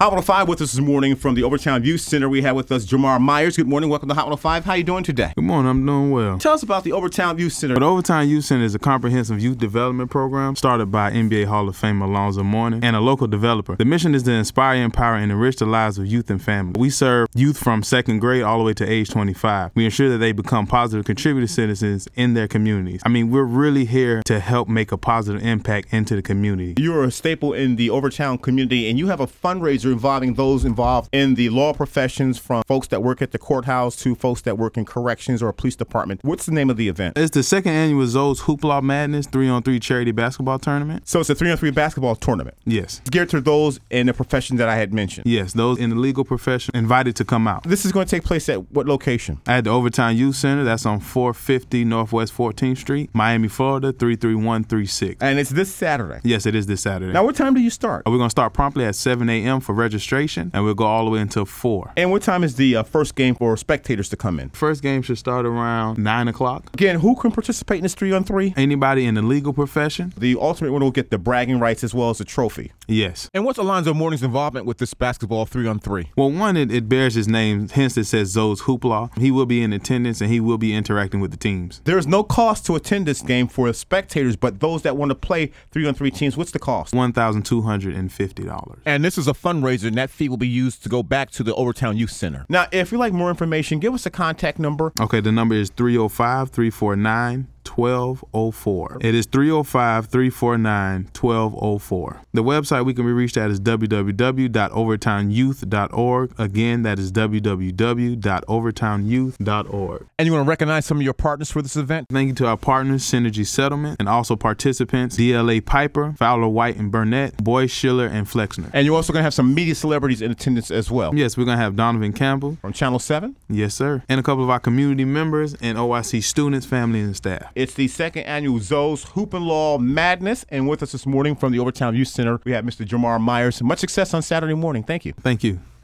Hot 105 with us this morning from the Overtown Youth Center. We have with us Jamar Myers. Good morning. Welcome to Hot 105. How are you doing today? Good morning. I'm doing well. Tell us about the Overtown Youth Center. The Overtown Youth Center is a comprehensive youth development program started by NBA Hall of Famer Alonzo Mourning and a local developer. The mission is to inspire, empower, and enrich the lives of youth and families. We serve youth from second grade all the way to age 25. We ensure that they become positive contributing citizens in their communities. I mean, we're really here to help make a positive impact into the community. You're a staple in the Overtown community, and you have a fundraiser involving those involved in the law professions, from folks that work at the courthouse to folks that work in corrections or police department. What's the name of the event? It's the second annual Zoe's Hoopla Madness 3-on-3 charity basketball tournament. So it's a 3-on-3 basketball tournament. Yes. It's geared to those in the profession that I had mentioned. Yes, those in the legal profession invited to come out. This is going to take place at what location? At the Overtown Youth Center. That's on 450 Northwest 14th Street, Miami, Florida, 33136. And it's this Saturday? Yes, it is this Saturday. Now, what time do you start? We're going to start promptly at 7 a.m. for registration, and we'll go all the way until 4. And what time is the first game for spectators to come in? First game should start around 9 o'clock. Again, who can participate in this 3-on-3? Anybody in the legal profession. The ultimate winner will get the bragging rights as well as the trophy. Yes. And what's Alonzo Mourning's involvement with this basketball 3-on-3? Well, one, it bears his name, hence it says Zoe's Hoopla. He will be in attendance, and he will be interacting with the teams. There is no cost to attend this game for the spectators, but those that want to play 3-on-3 teams, what's the cost? $1,250. And this is a fundraiser, and that fee will be used to go back to the Overtown Youth Center. Now, if you'd like more information, give us a contact number. Okay, the number is 305-349-1204. It is 305-349-1204. The website we can be reached at is www.overtownyouth.org. Again, that is www.overtownyouth.org. And you want to recognize some of your partners for this event? Thank you to our partners, Synergy Settlement, and also participants, DLA Piper, Fowler White and Burnett, Boyce Schiller, and Flexner. And you're also going to have some media celebrities in attendance as well. Yes, we're going to have Donovan Campbell. From Channel 7? Yes, sir. And a couple of our community members and OIC students, family, and staff. It's the second annual Zoe's Hoop and Law Madness. And with us this morning from the Overtown Youth Center, we have Mr. Jamar Myers. Much success on Saturday morning. Thank you. Thank you.